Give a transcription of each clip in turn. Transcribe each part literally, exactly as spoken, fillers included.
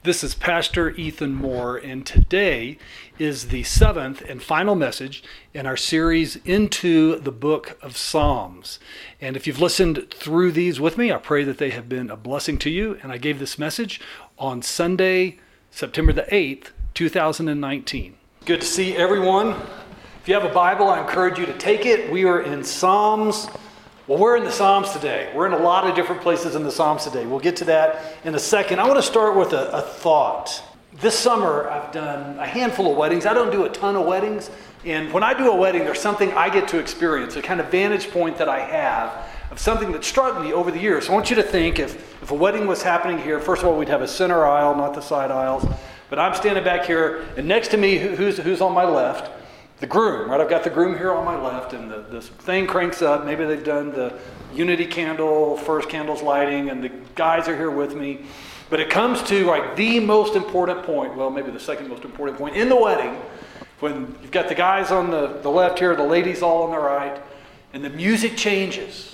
This is Pastor Ethan Moore, and today is the seventh and final message in our series into the book of Psalms. And if you've listened through these with me, I pray that they have been a blessing to you. And I gave this message on Sunday, September the eighth, two thousand nineteen. Good to see everyone. If you have a Bible, I encourage you to take it. We are in Psalms. Well, we're in the Psalms today. We're in a lot of different places in the Psalms today. We'll get to that in a second. I want to start with a, a thought. This summer, I've done a handful of weddings. I don't do a ton of weddings. And when I do a wedding, there's something I get to experience, a kind of vantage point that I have of something that struck me over the years. So I want you to think if, if a wedding was happening here, first of all, we'd have a center aisle, not the side aisles. But I'm standing back here, and next to me, who's, who's on my left? The groom, right? I've got the groom here on my left, and the, the thing cranks up. Maybe they've done the unity candle, first candle's lighting, and the guys are here with me. But it comes to like the most important point, well, maybe the second most important point in the wedding, when you've got the guys on the, the left here, the ladies all on the right, and the music changes.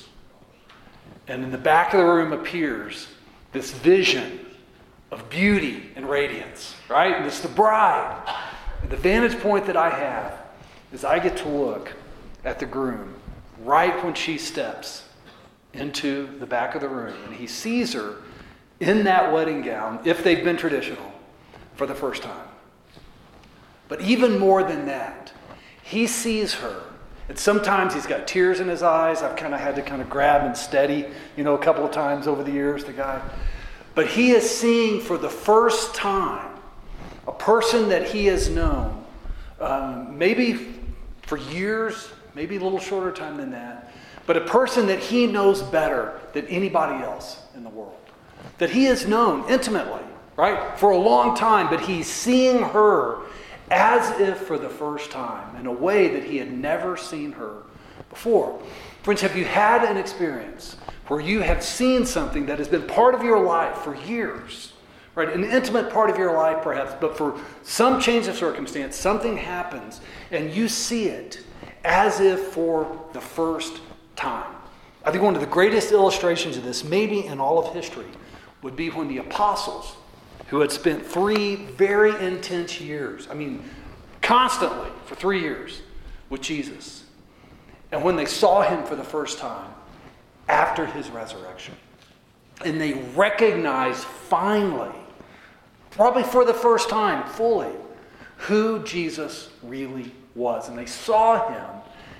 And in the back of the room appears this vision of beauty and radiance, right? And it's the bride. And the vantage point that I have is I get to look at the groom right when she steps into the back of the room. And he sees her in that wedding gown, if they've been traditional, for the first time. But even more than that, he sees her. And sometimes he's got tears in his eyes. I've kind of had to kind of grab and steady, you know, a couple of times over the years, the guy. But he is seeing for the first time a person that he has known, um, maybe for years, maybe a little shorter time than that, but a person that he knows better than anybody else in the world. That he has known intimately, right, for a long time, but he's seeing her as if for the first time in a way that he had never seen her before. Friends, have you had an experience where you have seen something that has been part of your life for years? Right, an intimate part of your life perhaps, but for some change of circumstance, something happens and you see it as if for the first time. I think one of the greatest illustrations of this, maybe in all of history, would be when the apostles, who had spent three very intense years, I mean, constantly for three years with Jesus, and when they saw him for the first time after his resurrection, and they recognized finally, probably for the first time fully, who Jesus really was. And they saw him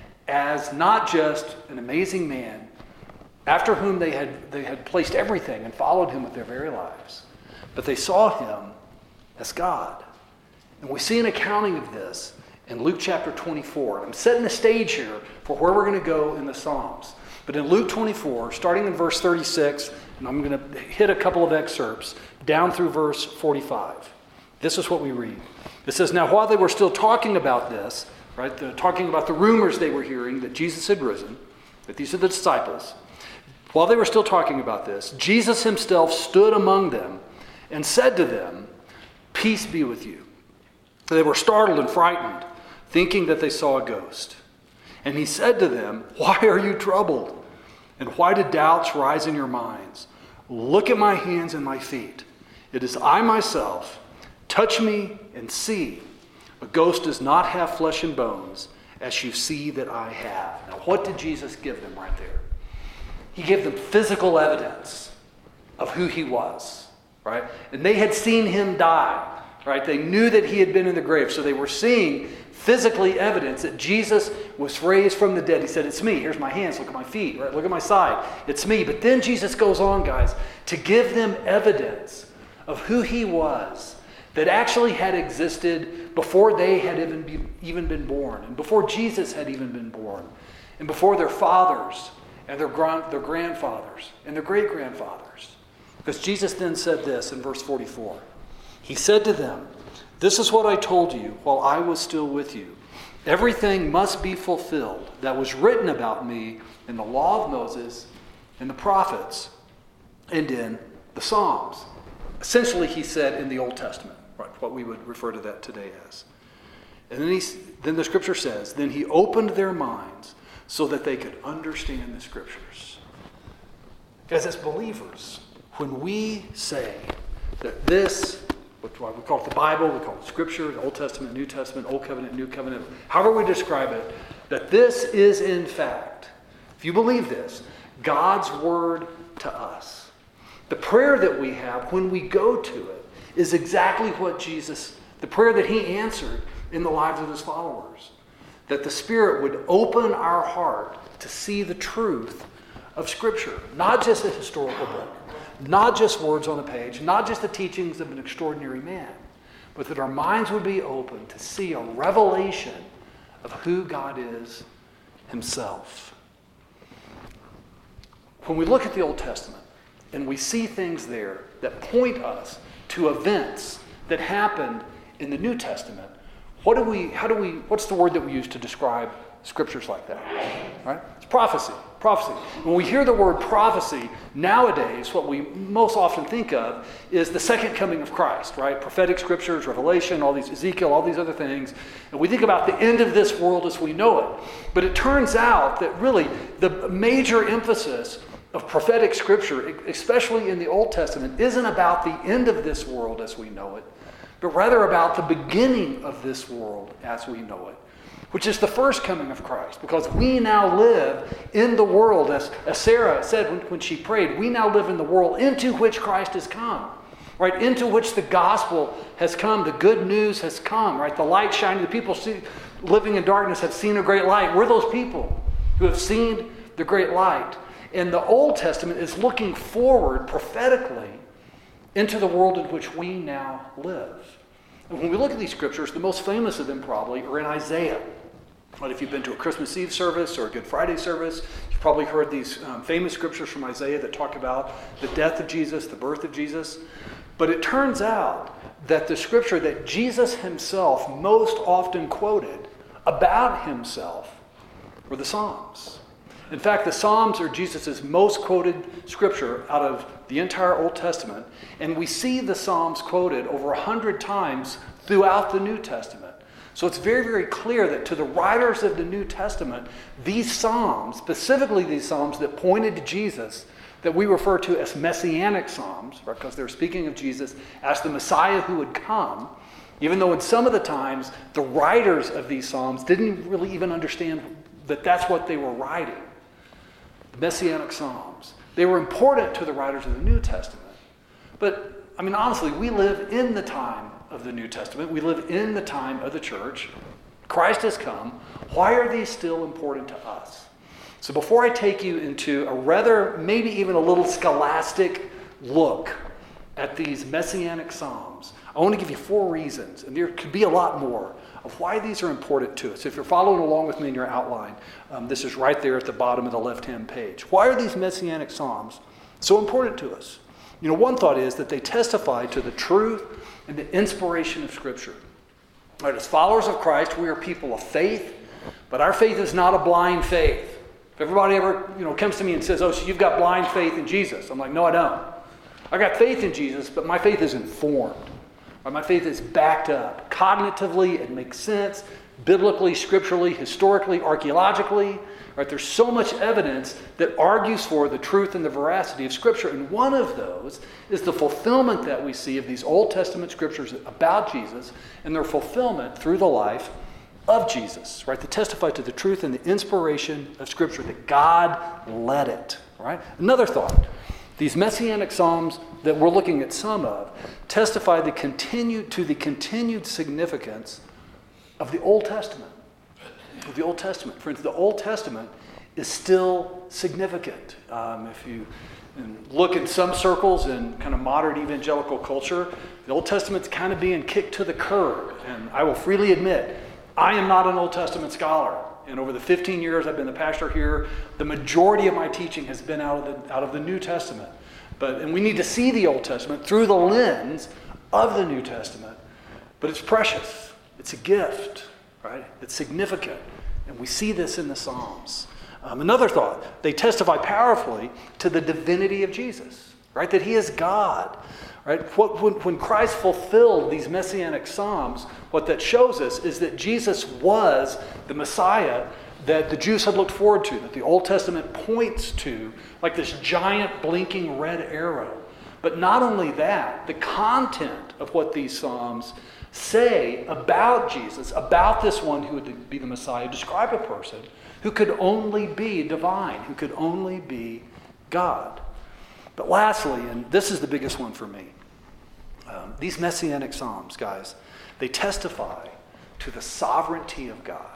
as not just an amazing man after whom they had, they had placed everything and followed him with their very lives, but they saw him as God. And we see an accounting of this in Luke chapter twenty-four. I'm setting the stage here for where we're going to go in the Psalms. But in Luke twenty-four, starting in verse thirty-six, and I'm going to hit a couple of excerpts down through verse forty-five. This is what we read. It says, "Now while they were still talking about this," right, the, talking about the rumors they were hearing that Jesus had risen, that these are the disciples, while they were still talking about this, Jesus himself stood among them and said to them, "Peace be with you." They were startled and frightened, thinking that they saw a ghost. And he said to them, "Why are you troubled? And why do doubts rise in your minds? Look at my hands and my feet. It is I myself. Touch me and see. A ghost does not have flesh and bones, as you see that I have." Now, what did Jesus give them right there? He gave them physical evidence of who he was, right? And they had seen him die, right? They knew that he had been in the grave, so they were seeing physically evidence that Jesus was raised from the dead. He said, "It's me. Here's my hands. Look at my feet. Right? Look at my side. It's me." But then Jesus goes on, guys, to give them evidence of who he was that actually had existed before they had even, be, even been born, and before Jesus had even been born, and before their fathers and their, grand, their grandfathers and their great-grandfathers. Because Jesus then said this in verse forty-four. He said to them, "This is what I told you while I was still with you. Everything must be fulfilled that was written about me in the law of Moses, in the prophets, and in the Psalms." Essentially, he said in the Old Testament, right, what we would refer to that today as. And then, he, then the scripture says, "Then he opened their minds so that they could understand the scriptures." Guys, as believers, when we say that this What we call it the Bible, we call it Scripture, the Old Testament, New Testament, Old Covenant, New Covenant, however we describe it, that this is in fact, if you believe this, God's word to us. The prayer that we have when we go to it is exactly what Jesus, the prayer that he answered in the lives of his followers. That the Spirit would open our heart to see the truth of Scripture. Not just a historical book, not just words on a page, not just the teachings of an extraordinary man, but that our minds would be open to see a revelation of who God is himself. When we look at the Old Testament and we see things there that point us to events that happened in the New Testament, what do we, how do we, what's the word that we use to describe scriptures like that? Right? It's prophecy. Prophecy. When we hear the word prophecy, nowadays, what we most often think of is the second coming of Christ, right? Prophetic scriptures, Revelation, all these, Ezekiel, all these other things. And we think about the end of this world as we know it. But it turns out that really the major emphasis of prophetic scripture, especially in the Old Testament, isn't about the end of this world as we know it, but rather about the beginning of this world as we know it, which is the first coming of Christ, because we now live in the world, as, as Sarah said when, when she prayed, we now live in the world into which Christ has come, right? Into which the gospel has come, the good news has come, right? The light shining, the people see, living in darkness have seen a great light. We're those people who have seen the great light. And the Old Testament is looking forward prophetically into the world in which we now live. And when we look at these scriptures, the most famous of them probably are in Isaiah. But if you've been to a Christmas Eve service or a Good Friday service, you've probably heard these um, famous scriptures from Isaiah that talk about the death of Jesus, the birth of Jesus. But it turns out that the scripture that Jesus himself most often quoted about himself were the Psalms. In fact, the Psalms are Jesus' most quoted scripture out of the entire Old Testament. And we see the Psalms quoted over a hundred times throughout the New Testament. So it's very, very clear that to the writers of the New Testament, these Psalms, specifically these Psalms that pointed to Jesus, that we refer to as Messianic Psalms, right, because they're speaking of Jesus as the Messiah who would come, even though in some of the times the writers of these Psalms didn't really even understand that that's what they were writing. Messianic Psalms. They were important to the writers of the New Testament. But, I mean, honestly, we live in the time of the New Testament. We live in the time of the church. Christ has come. Why are these still important to us? So before I take you into a rather, maybe even a little scholastic look at these Messianic Psalms, I want to give you four reasons, and there could be a lot more, of why these are important to us. If you're following along with me in your outline, um, this is right there at the bottom of the left-hand page. Why are these Messianic Psalms so important to us? You know, one thought is that they testify to the truth and the inspiration of Scripture. Right, as followers of Christ, we are people of faith, but our faith is not a blind faith. If everybody ever, you know, comes to me and says, oh, so you've got blind faith in Jesus. I'm like, no, I don't. I got faith in Jesus, but my faith is informed. My faith is backed up. Cognitively, it makes sense. Biblically, scripturally, historically, archaeologically. Right? There's so much evidence that argues for the truth and the veracity of Scripture. And one of those is the fulfillment that we see of these Old Testament scriptures about Jesus and their fulfillment through the life of Jesus. Right? That testify to the truth and the inspiration of Scripture, that God led it. Right? Another thought. These Messianic Psalms that we're looking at some of testify the continued, to the continued significance of the Old Testament. Of the Old Testament. Friends, the Old Testament is still significant. Um, if you look in some circles in kind of modern evangelical culture, the Old Testament's kind of being kicked to the curb. And I will freely admit, I am not an Old Testament scholar. And over the fifteen years I've been the pastor here, the majority of my teaching has been out of the, out of the New Testament. But, and we need to see the Old Testament through the lens of the New Testament. But it's precious. It's a gift, right? It's significant. And we see this in the Psalms. Um, another thought, they testify powerfully to the divinity of Jesus, right? That he is God, right? What, when, when Christ fulfilled these Messianic Psalms, what that shows us is that Jesus was the Messiah that the Jews had looked forward to, that the Old Testament points to, like this giant blinking red arrow, But not only that, the content of what these Psalms say about Jesus, about this one who would be the Messiah, describe a person who could only be divine, who could only be God. But lastly, and this is the biggest one for me, um, these Messianic Psalms, guys, they testify to the sovereignty of God,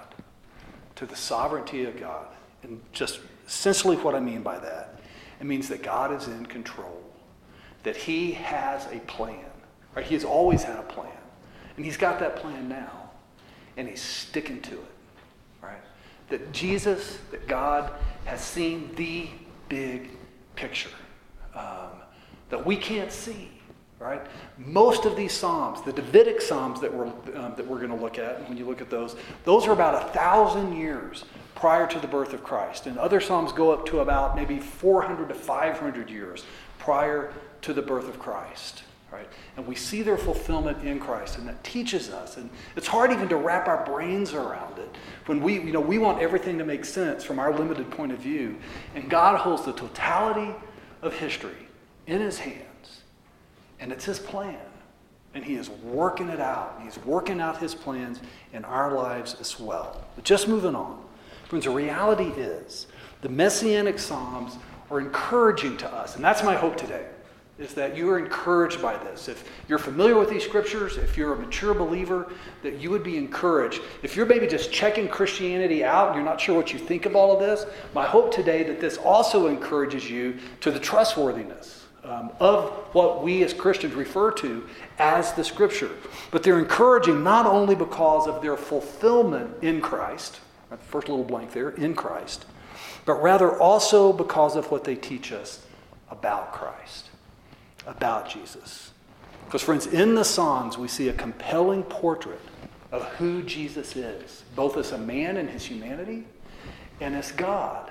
to the sovereignty of God. And just essentially what I mean by that, it means that God is in control, that he has a plan, right? He has always had a plan, and he's got that plan now, and he's sticking to it, right? That Jesus, that God has seen the big picture um, that we can't see, right? Most of these Psalms, the Davidic Psalms that we're, um, that we're going to look at, and when you look at those, those are about a thousand years prior to the birth of Christ. And other Psalms go up to about maybe four hundred to five hundred years prior to the birth of Christ, right? And we see their fulfillment in Christ, and that teaches us. And it's hard even to wrap our brains around it. When we, you know, we want everything to make sense from our limited point of view. And God holds the totality of history in his hands. And it's his plan. And he is working it out. He's working out his plans in our lives as well. But just moving on. Friends, the reality is the Messianic Psalms are encouraging to us. And that's my hope today, is that you are encouraged by this. If you're familiar with these scriptures, if you're a mature believer, that you would be encouraged. If you're maybe just checking Christianity out and you're not sure what you think of all of this, my hope today that this also encourages you to the trustworthiness um, of what we as Christians refer to as the scripture. But they're encouraging not only because of their fulfillment in Christ, right, first little blank there, in Christ, but rather also because of what they teach us about Christ, about Jesus. Because, friends, in the Psalms, we see a compelling portrait of who Jesus is, both as a man in his humanity and as God,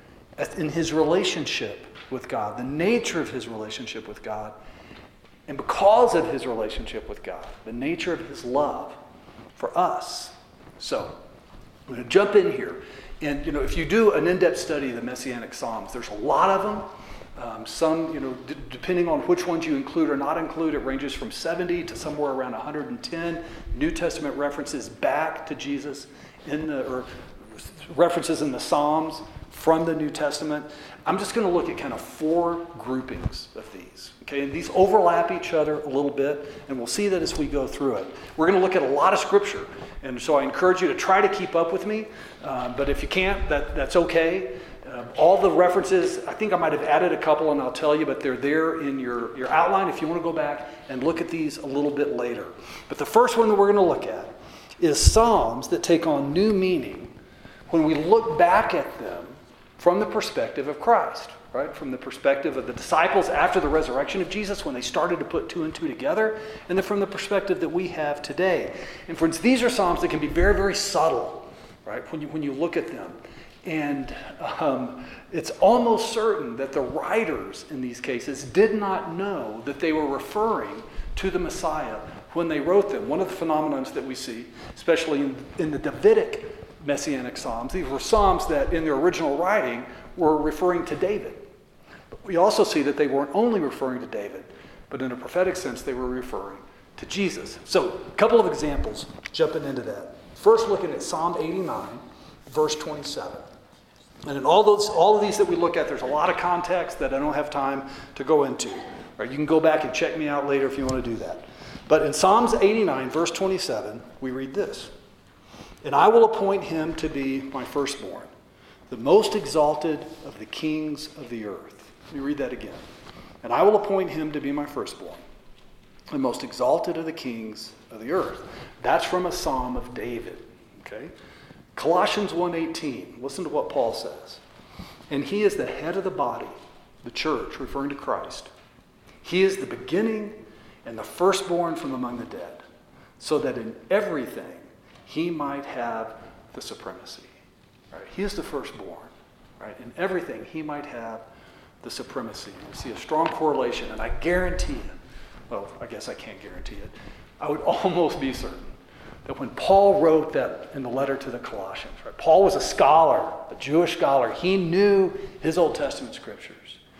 as in his relationship with God, the nature of his relationship with God, and because of his relationship with God, the nature of his love for us. So, I'm going to jump in here. And, you know, if you do an in-depth study of the Messianic Psalms, there's a lot of them. Um, some, you know, d- depending on which ones you include or not include, it ranges from seventy to somewhere around one hundred ten New Testament references back to Jesus in the, or references in the Psalms from the New Testament. I'm just going to look at kind of four groupings of these. Okay, and these overlap each other a little bit, and we'll see that as we go through it. We're going to look at a lot of scripture, and so I encourage you to try to keep up with me. Uh, but if you can't, that that's okay. Uh, all the references, I think I might have added a couple, and I'll tell you, but they're there in your, your outline if you want to go back and look at these a little bit later. But the first one that we're going to look at is Psalms that take on new meaning when we look back at them from the perspective of Christ, right? From the perspective of the disciples after the resurrection of Jesus, when they started to put two and two together, and then from the perspective that we have today. And friends, these are Psalms that can be very, very subtle, right? When you, when you look at them. And um, it's almost certain that the writers in these cases did not know that they were referring to the Messiah when they wrote them. One of the phenomena that we see, especially in, in the Davidic Messianic Psalms, these were Psalms that in their original writing were referring to David. But we also see that they weren't only referring to David, but in a prophetic sense they were referring to Jesus. So a couple of examples jumping into that. First, looking at Psalm eighty-nine, verse twenty-seven. And in all those, all of these that we look at, there's a lot of context that I don't have time to go into. Right, you can go back and check me out later if you want to do that. But in Psalms eighty-nine, verse twenty-seven, we read this. And I will appoint him to be my firstborn, the most exalted of the kings of the earth. Let me read that again. And I will appoint him to be my firstborn, the most exalted of the kings of the earth. That's from a Psalm of David. Okay? Colossians one eighteen, listen to what Paul says. And he is the head of the body, the church, referring to Christ. He is the beginning and the firstborn from among the dead, so that in everything he might have the supremacy. Right? He is the firstborn. Right? In everything he might have the supremacy. We see a strong correlation, and I guarantee it, well, I guess I can't guarantee it, I would almost be certain that when Paul wrote that in the letter to the Colossians, right? Paul was a scholar, a Jewish scholar. He knew his Old Testament scriptures.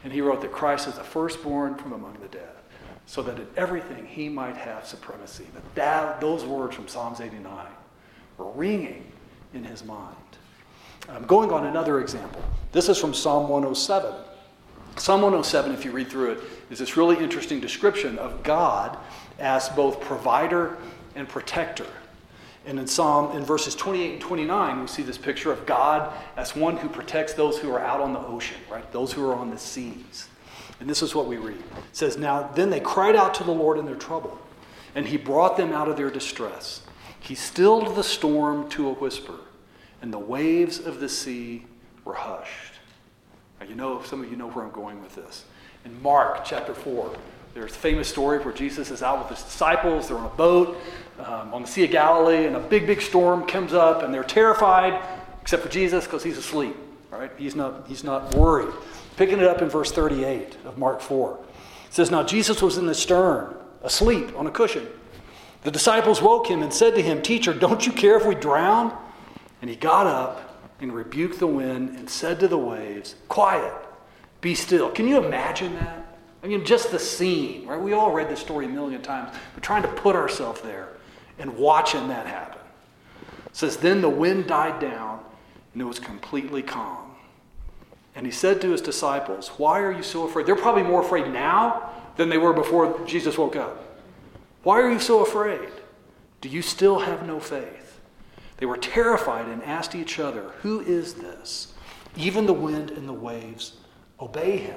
And he wrote that Christ is the firstborn from among the dead, so that in everything he might have supremacy. But that, those words from Psalms eighty-nine were ringing in his mind. I'm going on another example. This is from Psalm one oh seven. Psalm one oh seven, if you read through it, is this really interesting description of God as both provider and protector. And in Psalm, in verses twenty-eight and twenty-nine, we see this picture of God as one who protects those who are out on the ocean, right? Those who are on the seas. And this is what we read. It says, "Now then they cried out to the Lord in their trouble, and he brought them out of their distress. He stilled the storm to a whisper, and the waves of the sea were hushed." Now, you know, some of you know where I'm going with this. In Mark chapter four, there's a famous story where Jesus is out with his disciples. They're on a boat um, on the Sea of Galilee, and a big, big storm comes up, and they're terrified, except for Jesus because he's asleep. All right, he's not he's not worried. Picking it up in verse thirty-eight of Mark four, it says, "Now Jesus was in the stern, asleep on a cushion. The disciples woke him and said to him, 'Teacher, don't you care if we drown?' And he got up and rebuked the wind and said to the waves, 'Quiet, be still.'" Can you imagine that? I mean, just the scene, right? We all read this story a million times, but trying to put ourselves there and watching that happen. It says, "Then the wind died down and it was completely calm. And he said to his disciples, 'Why are you so afraid?'" They're probably more afraid now than they were before Jesus woke up. "Why are you so afraid? Do you still have no faith?" They were terrified and asked each other, "Who is this? Even the wind and the waves obey him."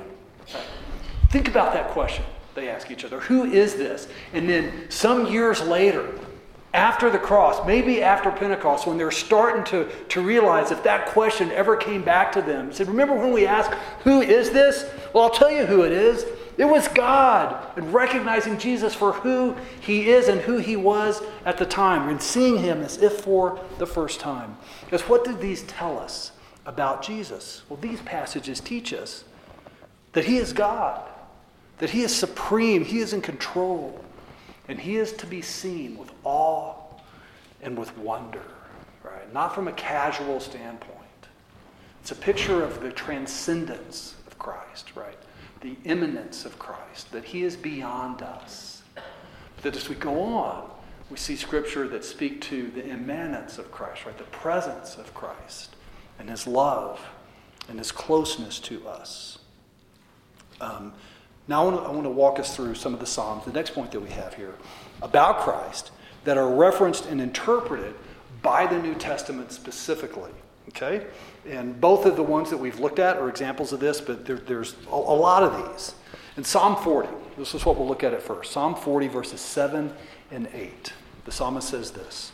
Think about that question. They ask each other, "Who is this?" And then some years later, after the cross, maybe after Pentecost, when they're starting to, to realize if that question ever came back to them, said, "Remember when we asked, 'Who is this?' Well, I'll tell you who it is. It was God." And recognizing Jesus for who he is and who he was at the time, and seeing him as if for the first time. Because what did these tell us about Jesus? Well, these passages teach us that he is God, that he is supreme, he is in control, and he is to be seen with awe and with wonder, right? Not from a casual standpoint. It's a picture of the transcendence of Christ, right? The immanence of Christ, that he is beyond us. That as we go on, we see scripture that speak to the immanence of Christ, right? The presence of Christ and his love and his closeness to us. Um, now I want, to, I want to walk us through some of the Psalms, the next point that we have here, about Christ that are referenced and interpreted by the New Testament specifically. Okay? And both of the ones that we've looked at are examples of this, but there, there's a, a lot of these. In Psalm forty, this is what we'll look at at first. Psalm forty, verses seven and eight. The psalmist says this: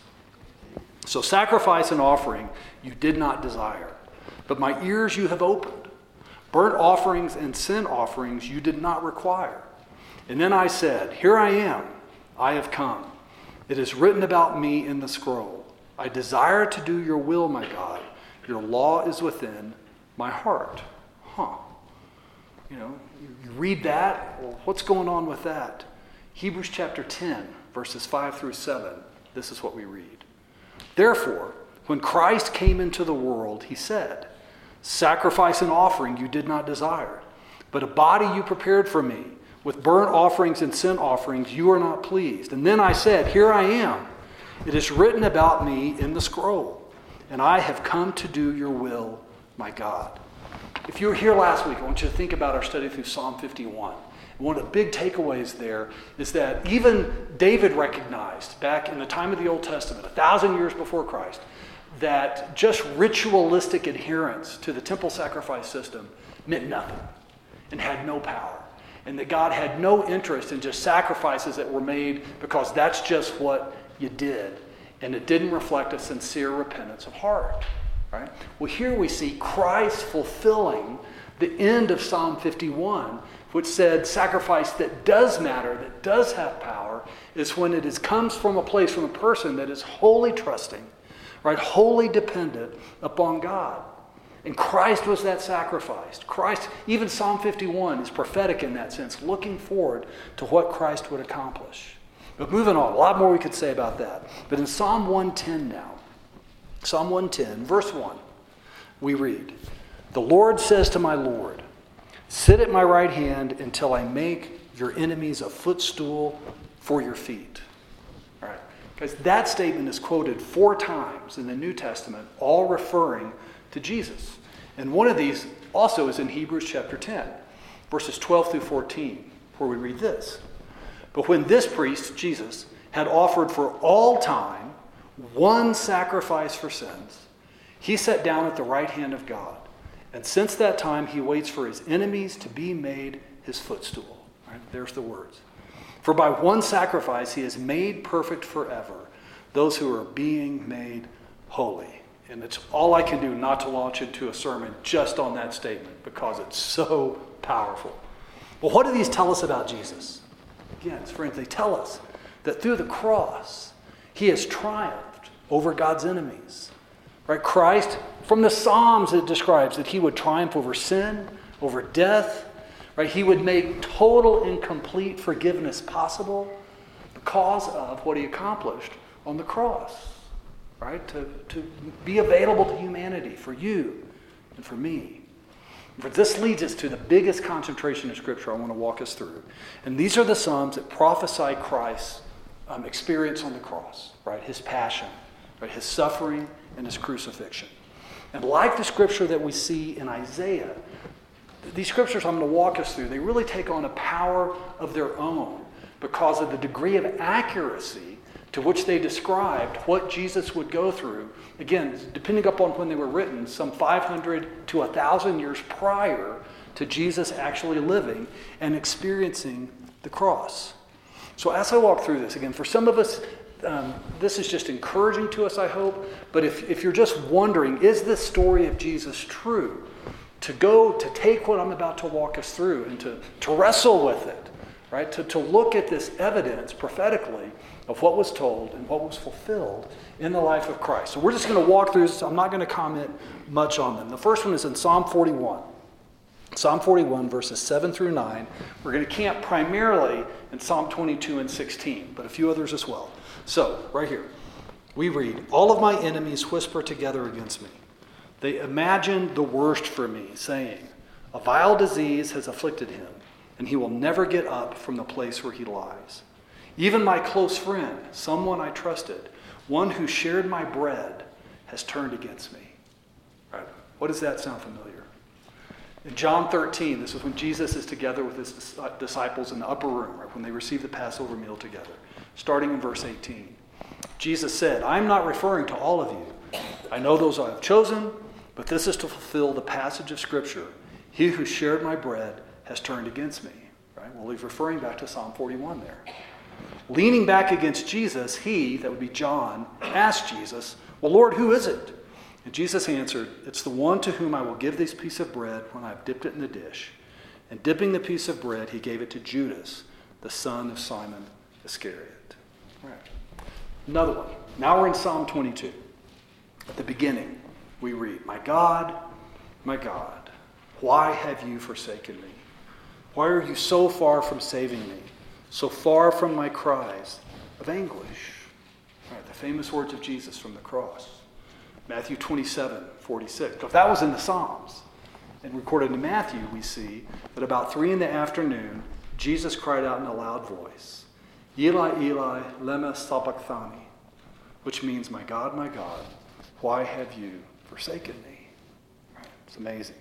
"So sacrifice and offering you did not desire, but my ears you have opened. Burnt offerings and sin offerings you did not require. And then I said, 'Here I am, I have come. It is written about me in the scroll. I desire to do your will, my God. Your law is within my heart.'" Huh. You know, you read that, well, what's going on with that? Hebrews chapter ten, verses five through seven, this is what we read. "Therefore, when Christ came into the world, he said, 'Sacrifice and offering you did not desire, but a body you prepared for me. With burnt offerings and sin offerings you are not pleased.' And then I said, 'Here I am. It is written about me in the scroll, and I have come to do your will, my God.'" If you were here last week, I want you to think about our study through Psalm fifty-one. And one of the big takeaways there is that even David recognized back in the time of the Old Testament, a thousand years before Christ, that just ritualistic adherence to the temple sacrifice system meant nothing and had no power. And that God had no interest in just sacrifices that were made because that's just what you did. And it didn't reflect a sincere repentance of heart. Right? Well, here we see Christ fulfilling the end of Psalm fifty-one, which said sacrifice that does matter, that does have power, is when it is comes from a place, from a person that is wholly trusting, right, wholly dependent upon God. And Christ was that sacrifice. Christ, even Psalm fifty-one is prophetic in that sense, looking forward to what Christ would accomplish. But moving on, a lot more we could say about that. But in Psalm one ten now, Psalm one ten, verse one, we read, "The Lord says to my Lord, Sit at my right hand until I make your enemies a footstool for your feet. All right. Guys, that statement is quoted four times in the New Testament, all referring to Jesus. And one of these also is in Hebrews chapter ten, verses twelve through fourteen, where we read this. But when this priest, Jesus, had offered for all time one sacrifice for sins, he sat down at the right hand of God. And since that time, he waits for his enemies to be made his footstool. Right? There's the words. For by one sacrifice, he has made perfect forever those who are being made holy. And it's all I can do not to launch into a sermon just on that statement because it's so powerful. Well, what do these tell us about Jesus? Again, friends, they tell us that through the cross, he has triumphed over God's enemies. Right? Christ, from the Psalms, it describes that he would triumph over sin, over death. Right? He would make total and complete forgiveness possible because of what he accomplished on the cross. Right? To, to be available to humanity, for you and for me. But this leads us to the biggest concentration of Scripture I want to walk us through. And these are the Psalms that prophesy Christ's um, experience on the cross. Right? His passion, right? His suffering, and his crucifixion. And like the scripture that we see in Isaiah, these scriptures I'm going to walk us through, they really take on a power of their own because of the degree of accuracy to which they described what Jesus would go through. Again, depending upon when they were written, some five hundred to one thousand years prior to Jesus actually living and experiencing the cross. So as I walk through this, again, for some of us, Um, this is just encouraging to us, I hope. But if, if you're just wondering, is this story of Jesus true? To go, to take what I'm about to walk us through and to, to wrestle with it, right? To, to look at this evidence prophetically of what was told and what was fulfilled in the life of Christ. So we're just going to walk through this. I'm not going to comment much on them. The first one is in Psalm forty-one. Psalm forty-one, verses seven through nine. We're going to camp primarily in Psalm twenty-two and sixteen, but a few others as well. So, right here, we read, all of my enemies whisper together against me. They imagine the worst for me, saying, a vile disease has afflicted him, and he will never get up from the place where he lies. Even my close friend, someone I trusted, one who shared my bread, has turned against me. Right? What does that sound familiar? In John thirteen, this is when Jesus is together with his disciples in the upper room, right, when they receive the Passover meal together. Starting in verse eighteen. Jesus said, I am not referring to all of you. I know those I have chosen, but this is to fulfill the passage of Scripture. He who shared my bread has turned against me. Right? Well, he's referring back to Psalm forty-one there. Leaning back against Jesus, he, that would be John, asked Jesus, well, Lord, who is it? And Jesus answered, it's the one to whom I will give this piece of bread when I have dipped it in the dish. And dipping the piece of bread, he gave it to Judas, the son of Simon Iscariot. All right. Another one. Now we're in Psalm twenty-two. At the beginning, we read, my God, my God, why have you forsaken me? Why are you so far from saving me, so far from my cries of anguish? All right, the famous words of Jesus from the cross. Matthew twenty-seven, forty-six. If that was in the Psalms, and recorded in Matthew, we see that about three in the afternoon, Jesus cried out in a loud voice, Eli, Eli, lema sabachthani, which means, my God, my God, why have you forsaken me? Right, it's amazing.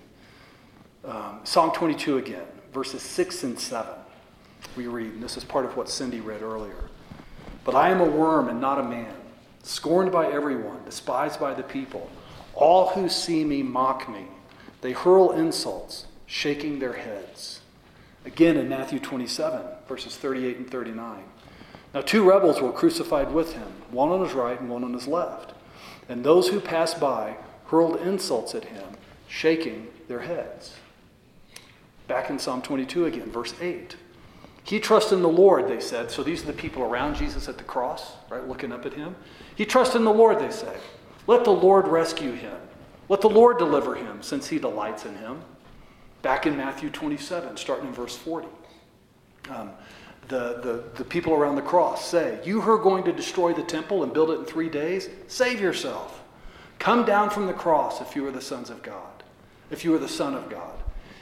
Um, Psalm twenty-two again, verses six and seven. We read, and this is part of what Cindy read earlier. But I am a worm and not a man, scorned by everyone, despised by the people. All who see me mock me. They hurl insults, shaking their heads. Again in Matthew twenty-seven, verses thirty-eight and thirty-nine. Now two rebels were crucified with him, one on his right and one on his left. And those who passed by hurled insults at him, shaking their heads. Back in Psalm twenty-two again, verse eight. He trusts in the Lord, they said. So these are the people around Jesus at the cross, right, looking up at him. He trusts in the Lord, they say. Let the Lord rescue him. Let the Lord deliver him, since he delights in him. Back in Matthew twenty-seven, starting in verse forty. Um, the, the, the people around the cross say, you who are going to destroy the temple and build it in three days, save yourself. Come down from the cross if you are the sons of God, if you are the Son of God.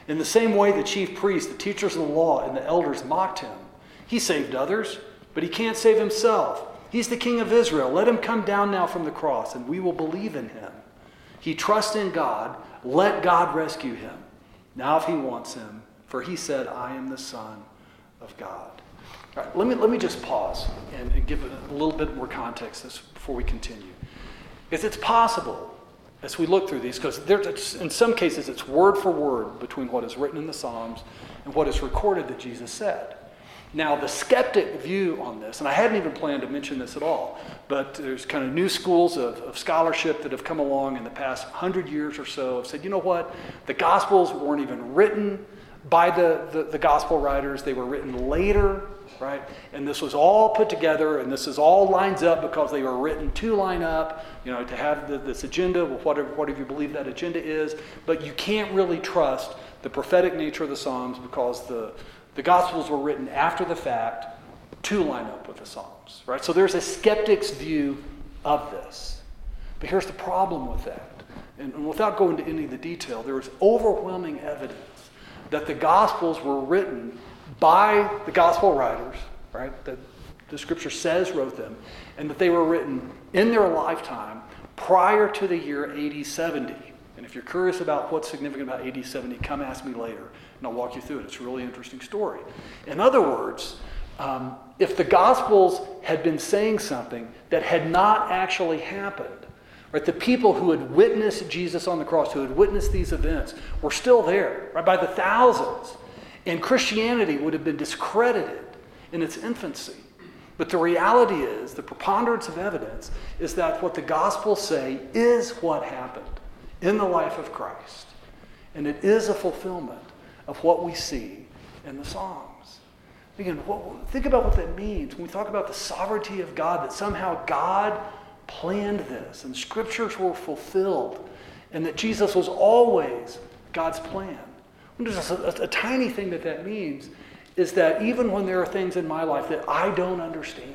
In the same way, the chief priests, the teachers of the law, and the elders mocked him. He saved others, but he can't save himself. He's the King of Israel. Let him come down now from the cross, and we will believe in him. He trusts in God. Let God rescue him. Now if he wants him, for he said, I am the Son of God. All right, let me, let me just pause and, and give a little bit more context this, before we continue. Because it's possible, as we look through these, because in some cases it's word for word between what is written in the Psalms and what is recorded that Jesus said. Now, the skeptic view on this, and I hadn't even planned to mention this at all, but there's kind of new schools of, of scholarship that have come along in the past hundred years or so, have said, you know what, the Gospels weren't even written by the, the, the Gospel writers. They were written later, right? And this was all put together, and this is all lines up because they were written to line up, you know, to have the, this agenda, whatever, whatever you believe that agenda is. But you can't really trust the prophetic nature of the Psalms because the The Gospels were written after the fact to line up with the Psalms, right? So there's a skeptic's view of this. But here's the problem with that. And without going into any of the detail, there is overwhelming evidence that the Gospels were written by the Gospel writers, right? That the Scripture says wrote them, and that they were written in their lifetime prior to the year A D seventy. And if you're curious about what's significant about A D seventy, come ask me later, and I'll walk you through it. It's a really interesting story. In other words, um, if the Gospels had been saying something that had not actually happened, right, the people who had witnessed Jesus on the cross, who had witnessed these events, were still there, right, by the thousands, and Christianity would have been discredited in its infancy. But the reality is, the preponderance of evidence is that what the Gospels say is what happened in the life of Christ. And it is a fulfillment of what we see in the Psalms. Again, what, think about what that means when we talk about the sovereignty of God, that somehow God planned this and scriptures were fulfilled and that Jesus was always God's plan. Just a, a, a tiny thing that that means is that even when there are things in my life that I don't understand,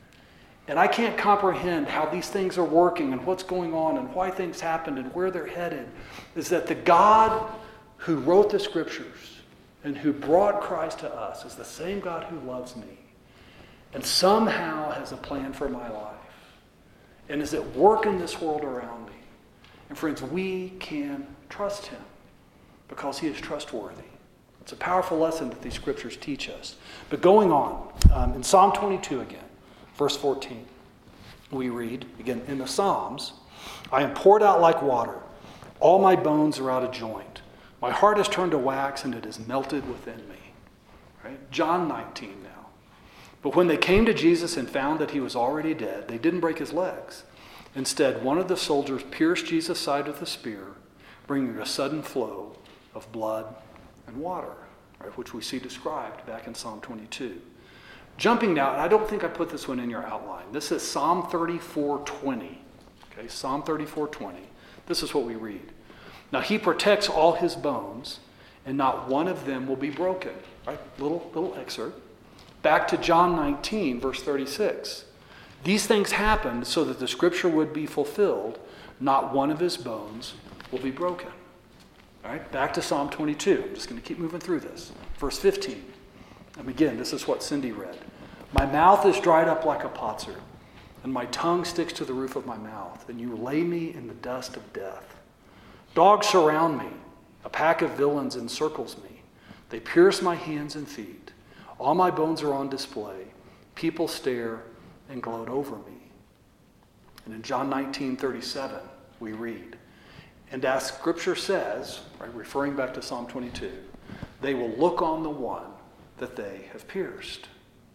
and I can't comprehend how these things are working and what's going on and why things happened and where they're headed, is that the God who wrote the scriptures and who brought Christ to us is the same God who loves me and somehow has a plan for my life and is at work in this world around me. And friends, we can trust him because he is trustworthy. It's a powerful lesson that these scriptures teach us. But going on, um, in Psalm twenty-two again, verse fourteen, we read, again, in the Psalms, I am poured out like water. All my bones are out of joint. My heart is turned to wax and it is melted within me. Right? John nineteen now. But when they came to Jesus and found that he was already dead, they didn't break his legs. Instead, one of the soldiers pierced Jesus' side with a spear, bringing a sudden flow of blood and water, right, which we see described back in Psalm twenty-two. Jumping now, and I don't think I put this one in your outline. This is Psalm thirty-four twenty. Okay, Psalm thirty-four twenty. This is what we read. Now he protects all his bones, and not one of them will be broken. Right? Little, little excerpt. Back to John nineteen, verse thirty-six. These things happened so that the scripture would be fulfilled. Not one of his bones will be broken. All right, back to Psalm twenty-two. I'm just going to keep moving through this. Verse fifteen. And again, this is what Cindy read. My mouth is dried up like a potsherd, and my tongue sticks to the roof of my mouth, and you lay me in the dust of death. Dogs surround me. A pack of villains encircles me. They pierce my hands and feet. All my bones are on display. People stare and gloat over me. And in John nineteen thirty-seven, we read, and as Scripture says, right, referring back to Psalm twenty-two, they will look on the one that they have pierced.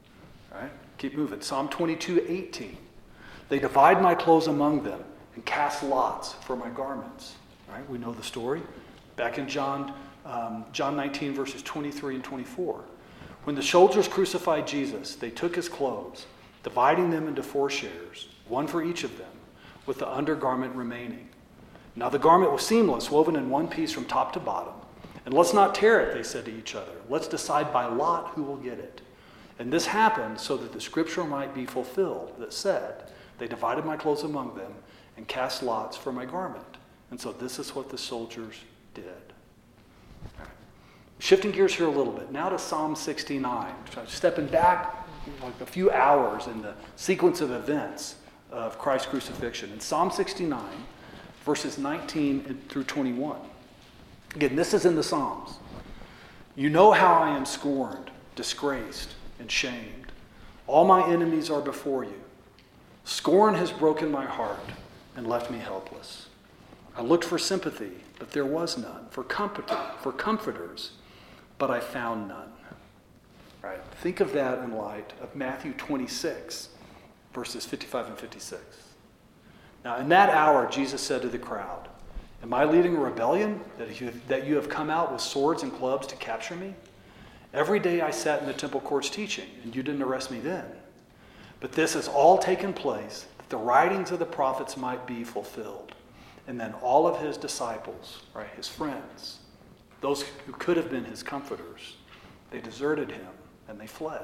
All right, keep moving. Psalm twenty-two eighteen. They divide my clothes among them and cast lots for my garments. All right, we know the story. Back in John, um, John nineteen, verses twenty-three and twenty-four. When the soldiers crucified Jesus, they took his clothes, dividing them into four shares, one for each of them, with the undergarment remaining. Now the garment was seamless, woven in one piece from top to bottom. And let's not tear it, they said to each other. Let's decide by lot who will get it. And this happened so that the scripture might be fulfilled that said, they divided my clothes among them and cast lots for my garment. And so this is what the soldiers did. Right. Shifting gears here a little bit, now to Psalm sixty-nine. So stepping back like a few hours in the sequence of events of Christ's crucifixion. In Psalm sixty-nine, verses nineteen through twenty-one. Again, this is in the Psalms. You know how I am scorned, disgraced, and shamed. All my enemies are before you. Scorn has broken my heart and left me helpless. I looked for sympathy, but there was none. For comfort, for comforters, but I found none. Right? Think of that in light of Matthew twenty-six, verses fifty-five and fifty-six. Now, in that hour, Jesus said to the crowd, am I leading a rebellion that you, that you have come out with swords and clubs to capture me? Every day I sat in the temple courts teaching, and you didn't arrest me then. But this has all taken place that the writings of the prophets might be fulfilled. And then all of his disciples, right, his friends, those who could have been his comforters, they deserted him and they fled.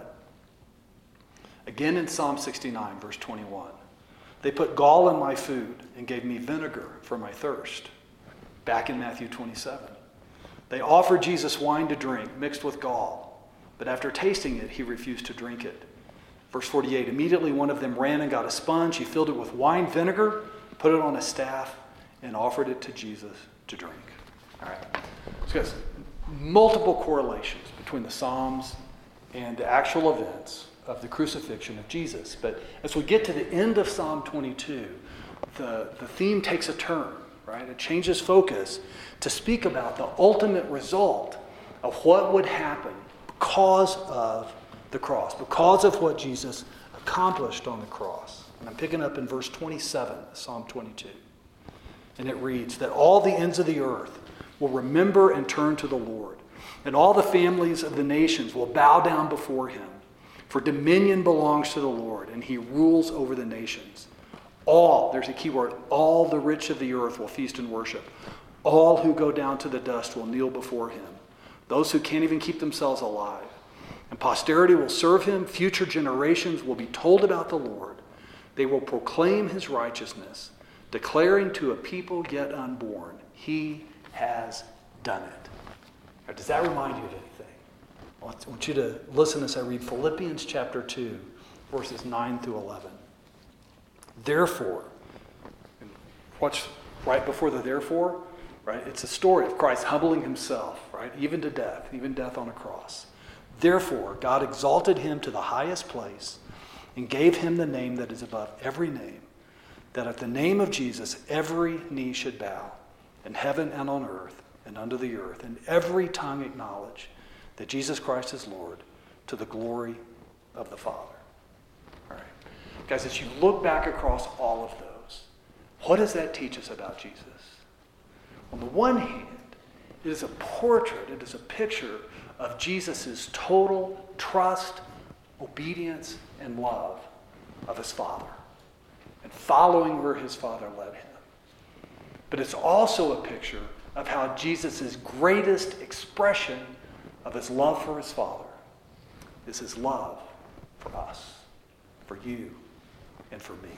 Again in Psalm sixty-nine, verse twenty-one, they put gall in my food and gave me vinegar for my thirst. Back in Matthew twenty-seven. They offered Jesus wine to drink mixed with gall, but after tasting it, he refused to drink it. Verse forty-eight, immediately one of them ran and got a sponge. He filled it with wine vinegar, put it on a staff, and offered it to Jesus to drink. All right. So guys, multiple correlations between the Psalms and the actual events of the crucifixion of Jesus. But as we get to the end of Psalm twenty-two, the, the theme takes a turn, right? It changes focus to speak about the ultimate result of what would happen because of the cross, because of what Jesus accomplished on the cross. And I'm picking up in verse twenty-seven, Psalm twenty-two. And it reads, that all the ends of the earth will remember and turn to the Lord, and all the families of the nations will bow down before him. For dominion belongs to the Lord, and he rules over the nations. All, there's a key word, all the rich of the earth will feast and worship. All who go down to the dust will kneel before him. Those who can't even keep themselves alive. And posterity will serve him. Future generations will be told about the Lord. They will proclaim his righteousness, declaring to a people yet unborn, he has done it. Now, does that remind you of anything? I want you to listen as I read Philippians chapter two, verses nine through eleven. Therefore, what's right before the therefore? Right? It's a story of Christ humbling himself, right? Even to death, even death on a cross. Therefore, God exalted him to the highest place and gave him the name that is above every name, that at the name of Jesus every knee should bow, in heaven and on earth and under the earth, and every tongue acknowledge that Jesus Christ is Lord, to the glory of the Father. All right. Guys, as you look back across all of those, what does that teach us about Jesus? On the one hand, it is a portrait, it is a picture of Jesus' total trust, obedience, and love of his Father, and following where his Father led him. But it's also a picture of how Jesus' greatest expression of his love for his Father is his love for us, for you, and for me.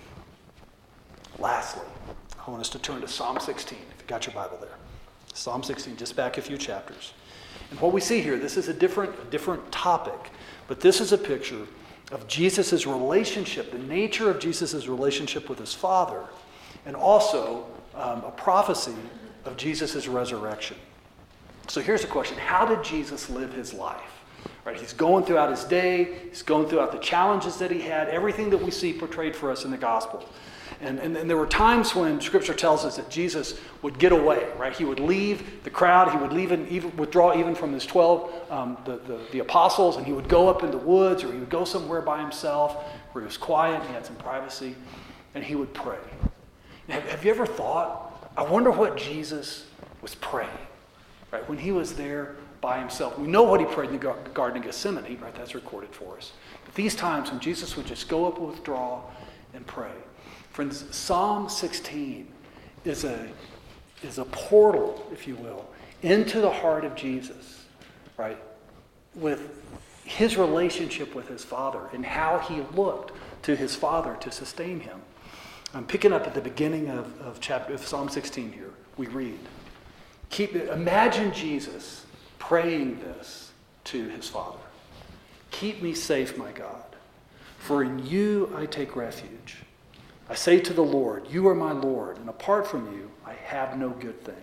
Lastly, I want us to turn to Psalm sixteen, if you got your Bible there. Psalm sixteen, just back a few chapters. And what we see here, this is a different, a different topic, but this is a picture of Jesus' relationship, the nature of Jesus' relationship with his Father, and also um, a prophecy of Jesus' resurrection. So here's the question. How did Jesus live his life? Right? He's going throughout his day. He's going throughout the challenges that he had, everything that we see portrayed for us in the Gospels. And, and, and there were times when Scripture tells us that Jesus would get away, right? He would leave the crowd. He would leave and even withdraw even from his twelve, um, the, the, the apostles, and he would go up in the woods, or he would go somewhere by himself where he was quiet and he had some privacy, and he would pray. Have, have you ever thought, I wonder what Jesus was praying? Right, when he was there by himself. We know what he prayed in the Garden of Gethsemane, right? That's recorded for us. But these times when Jesus would just go up and withdraw and pray. Friends, Psalm sixteen is a, is a portal, if you will, into the heart of Jesus, right? With his relationship with his Father and how he looked to his Father to sustain him. I'm picking up at the beginning of, of chapter of Psalm sixteen here. We read. Keep imagine Jesus praying this to his Father. Keep me safe, my God, for in you I take refuge. I say to the Lord, you are my Lord, and apart from you, I have no good thing.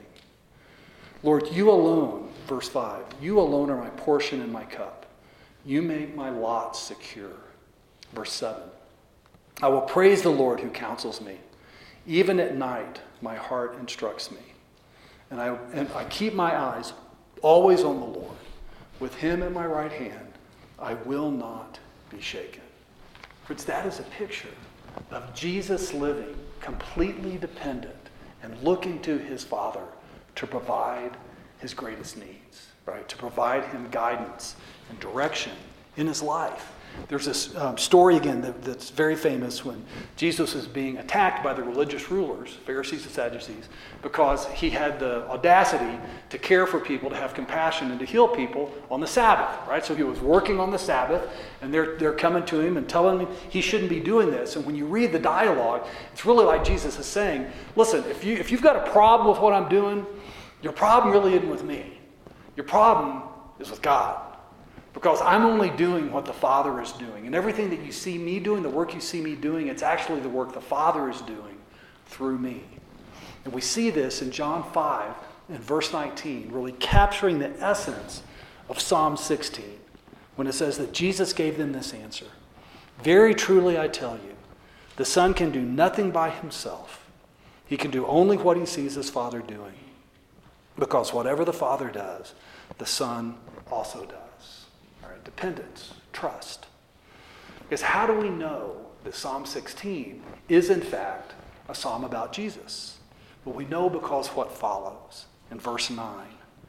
Lord, you alone, verse five, you alone are my portion and my cup. You make my lot secure. Verse seven, I will praise the Lord who counsels me. Even at night, my heart instructs me. And I, and I keep my eyes always on the Lord. With him at my right hand, I will not be shaken. Friends, that is a picture of Jesus living completely dependent and looking to his Father to provide his greatest needs, right? To provide him guidance and direction in his life. There's this um, story again that, that's very famous when Jesus is being attacked by the religious rulers, Pharisees and Sadducees, because he had the audacity to care for people, to have compassion, and to heal people on the Sabbath, right? So he was working on the Sabbath, and they're, they're coming to him and telling him he shouldn't be doing this. And when you read the dialogue, it's really like Jesus is saying, listen, if, you, if you've got a problem with what I'm doing, your problem really isn't with me. Your problem is with God. Because I'm only doing what the Father is doing. And everything that you see me doing, the work you see me doing, it's actually the work the Father is doing through me. And we see this in John five and verse nineteen, really capturing the essence of Psalm sixteen, when it says that Jesus gave them this answer. Very truly I tell you, the Son can do nothing by himself. He can do only what he sees his Father doing. Because whatever the Father does, the Son also does. Dependence, trust. Because how do we know that Psalm sixteen is in fact a psalm about Jesus? Well, we know because what follows. In verse nine,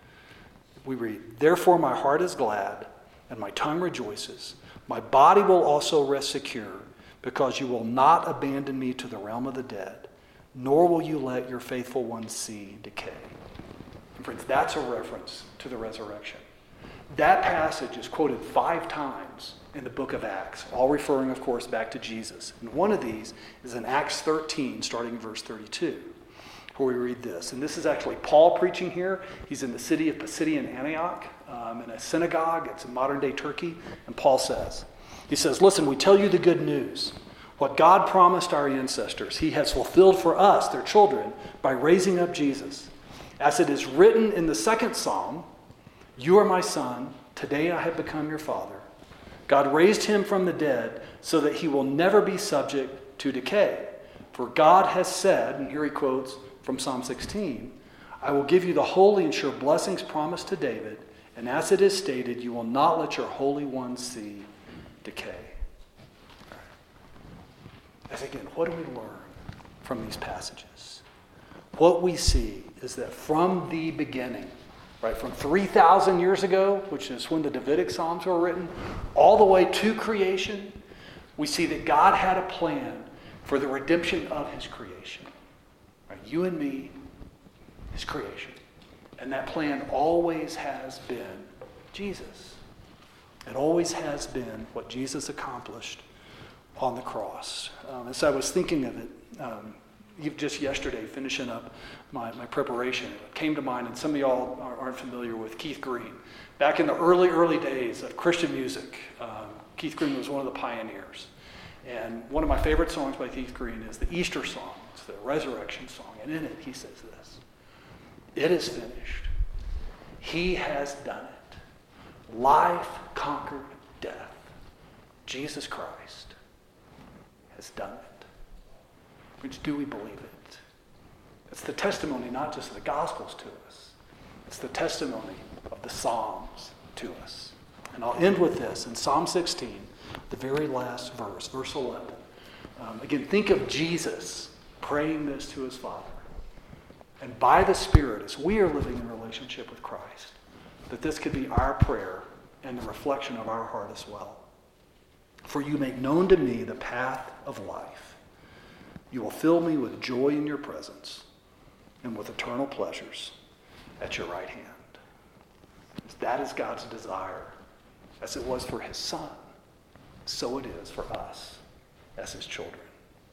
we read, therefore my heart is glad and my tongue rejoices. My body will also rest secure because you will not abandon me to the realm of the dead, nor will you let your faithful one see decay. And friends, that's a reference to the resurrection. That passage is quoted five times in the book of Acts, all referring, of course, back to Jesus. And one of these is in Acts thirteen, starting in verse thirty-two, where we read this. And this is actually Paul preaching here. He's in the city of Pisidian Antioch, um, in a synagogue. It's in modern-day Turkey. And Paul says, he says, listen, we tell you the good news. What God promised our ancestors, he has fulfilled for us, their children, by raising up Jesus. As it is written in the second psalm, you are my son, today I have become your father. God raised him from the dead so that he will never be subject to decay. For God has said, and here he quotes from Psalm sixteen, I will give you the holy and sure blessings promised to David, and as it is stated, you will not let your Holy One see decay. As again, what do we learn from these passages? What we see is that from the beginning, right, from three thousand years ago, which is when the Davidic Psalms were written, all the way to creation, we see that God had a plan for the redemption of his creation. Right, you and me, his creation. And that plan always has been Jesus. It always has been what Jesus accomplished on the cross. Um, as I was thinking of it, um, just yesterday, finishing up my, my preparation, it came to mind, and some of y'all aren't familiar with Keith Green. Back in the early, early days of Christian music, um, Keith Green was one of the pioneers. And one of my favorite songs by Keith Green is the Easter song. It's the resurrection song. And in it, he says this, it is finished. He has done it. Life conquered death. Jesus Christ has done it. Which do we believe it? It's the testimony not just of the Gospels to us. It's the testimony of the Psalms to us. And I'll end with this. In Psalm sixteen, the very last verse, verse eleven. Um, again, think of Jesus praying this to his Father. And by the Spirit, as we are living in relationship with Christ, that this could be our prayer and the reflection of our heart as well. For you make known to me the path of life. You will fill me with joy in your presence and with eternal pleasures at your right hand. That is God's desire, as it was for his Son. So it is for us as his children.